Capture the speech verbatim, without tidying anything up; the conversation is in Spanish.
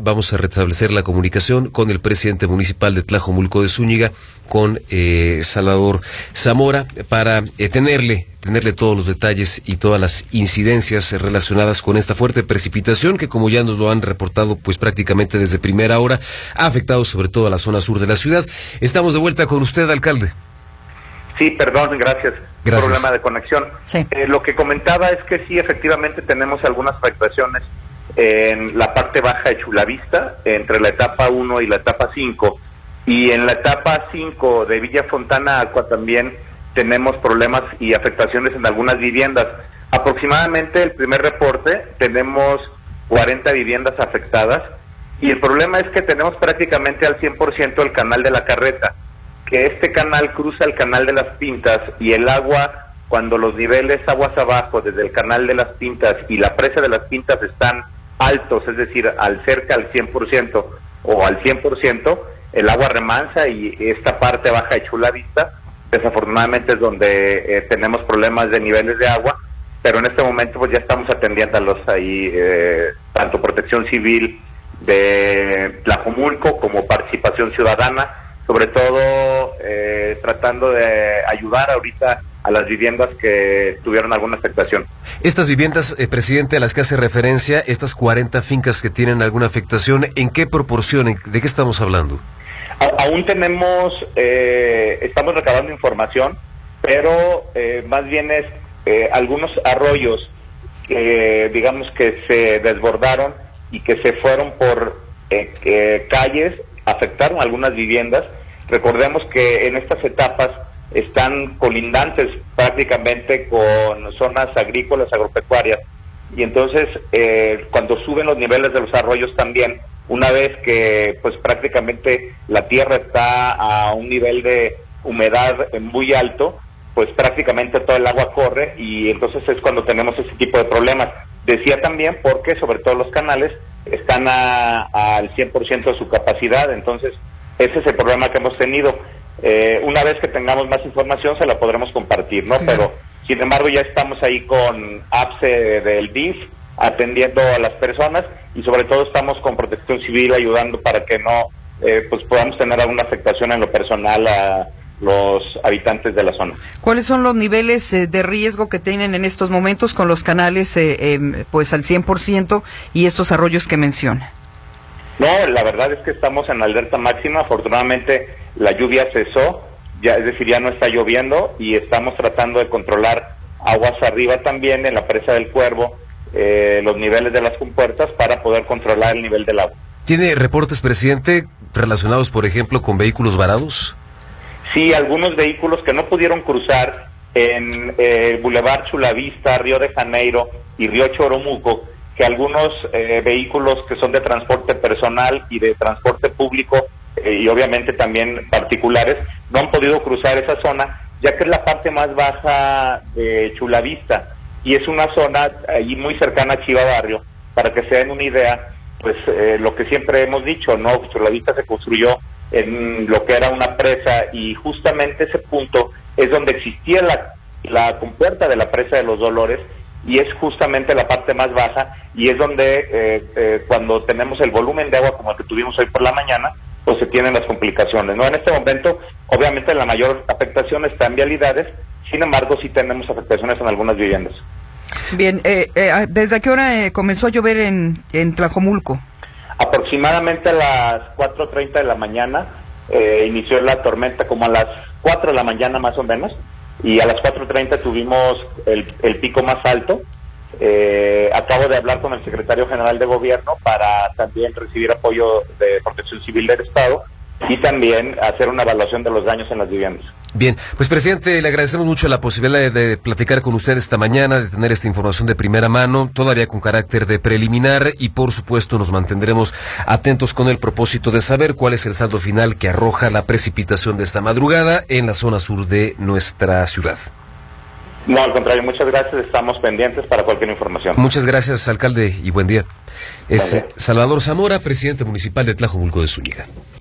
vamos a restablecer la comunicación con el presidente municipal de Tlajomulco de Zúñiga, con eh, Salvador Zamora, para eh, tenerle tenerle todos los detalles y todas las incidencias relacionadas con esta fuerte precipitación que, como ya nos lo han reportado pues prácticamente desde primera hora, ha afectado sobre todo a la zona sur de la ciudad. Estamos de vuelta con usted, alcalde. Sí, perdón, gracias. Gracias. Problema de conexión. Sí. Eh, lo que comentaba es que sí, efectivamente tenemos algunas afectaciones en la parte baja de Chulavista, entre la etapa uno y la etapa cinco, y en la etapa cinco de Villa Fontana Aqua también tenemos problemas y afectaciones en algunas viviendas. Aproximadamente el primer reporte tenemos cuarenta viviendas afectadas, y el problema es que tenemos prácticamente al cien por ciento el canal de la Carreta, que este canal cruza el canal de las Pintas, y el agua, cuando los niveles aguas abajo desde el canal de las Pintas y la presa de las Pintas están altos, es decir, al cerca al cien por ciento o al cien por ciento, el agua remansa, y esta parte baja de Chulavista desafortunadamente es donde eh, tenemos problemas de niveles de agua, pero en este momento pues ya estamos atendiéndolos ahí, eh, tanto Protección Civil de Tlajomulco como Participación Ciudadana, sobre todo eh, tratando de ayudar ahorita a las viviendas que tuvieron alguna afectación. Estas viviendas, eh, presidente, a las que hace referencia, estas cuarenta fincas que tienen alguna afectación, ¿en qué proporción, de qué estamos hablando? A, aún tenemos, eh, estamos recabando información, pero eh, más bien es eh, algunos arroyos que digamos que se desbordaron y que se fueron por eh, eh, calles, afectaron algunas viviendas. Recordemos que en estas etapas están colindantes prácticamente con zonas agrícolas, agropecuarias, y entonces eh, cuando suben los niveles de los arroyos también, una vez que pues prácticamente la tierra está a un nivel de humedad muy alto, pues prácticamente todo el agua corre, y entonces es cuando tenemos ese tipo de problemas. Decía también porque sobre todo los canales están a, a, al cien por ciento de su capacidad, entonces ese es el problema que hemos tenido. Eh, una vez que tengamos más información se la podremos compartir, ¿no? Sí. Pero sin embargo ya estamos ahí con APSE del D I F atendiendo a las personas, y sobre todo estamos con Protección Civil ayudando para que no eh, pues podamos tener alguna afectación en lo personal a los habitantes de la zona. ¿Cuáles son los niveles eh, de riesgo que tienen en estos momentos con los canales eh, eh, pues al cien por ciento y estos arroyos que menciona? No, la verdad es que estamos en alerta máxima. Afortunadamente la lluvia cesó, ya, es decir, ya no está lloviendo, y estamos tratando de controlar aguas arriba también en la presa del Cuervo, eh, los niveles de las compuertas, para poder controlar el nivel del agua. ¿Tiene reportes, presidente, relacionados, por ejemplo, con vehículos varados? Sí, algunos vehículos que no pudieron cruzar en eh, Boulevard Chulavista, Río de Janeiro y Río Choromuco, que algunos eh, vehículos que son de transporte personal y de transporte público eh, y obviamente también particulares no han podido cruzar esa zona, ya que es la parte más baja de Chulavista y es una zona ahí muy cercana a Chiva Barrio. Para que se den una idea, pues eh, lo que siempre hemos dicho, ¿no? Chulavista se construyó en lo que era una presa, y justamente ese punto es donde existía la, la compuerta de la presa de los Dolores, y es justamente la parte más baja, y es donde eh, eh, cuando tenemos el volumen de agua como el que tuvimos hoy por la mañana, pues se tienen las complicaciones, ¿no? En este momento, obviamente la mayor afectación está en vialidades, sin embargo sí tenemos afectaciones en algunas viviendas. Bien, eh, eh, ¿desde qué hora eh, comenzó a llover en, en Tlajomulco? Aproximadamente a las cuatro treinta de la mañana eh, inició la tormenta, como a las cuatro de la mañana más o menos, y a las cuatro treinta tuvimos el, el pico más alto. Eh, acabo de hablar con el secretario general de gobierno para también recibir apoyo de Protección Civil del Estado y también hacer una evaluación de los daños en las viviendas. Bien, pues presidente, le agradecemos mucho la posibilidad de, de platicar con usted esta mañana, de tener esta información de primera mano, todavía con carácter de preliminar, y por supuesto nos mantendremos atentos con el propósito de saber cuál es el saldo final que arroja la precipitación de esta madrugada en la zona sur de nuestra ciudad. No, al contrario, muchas gracias, estamos pendientes para cualquier información. Muchas gracias, alcalde, y buen día. Es Salvador Zamora, presidente municipal de Tlajomulco de Zúñiga.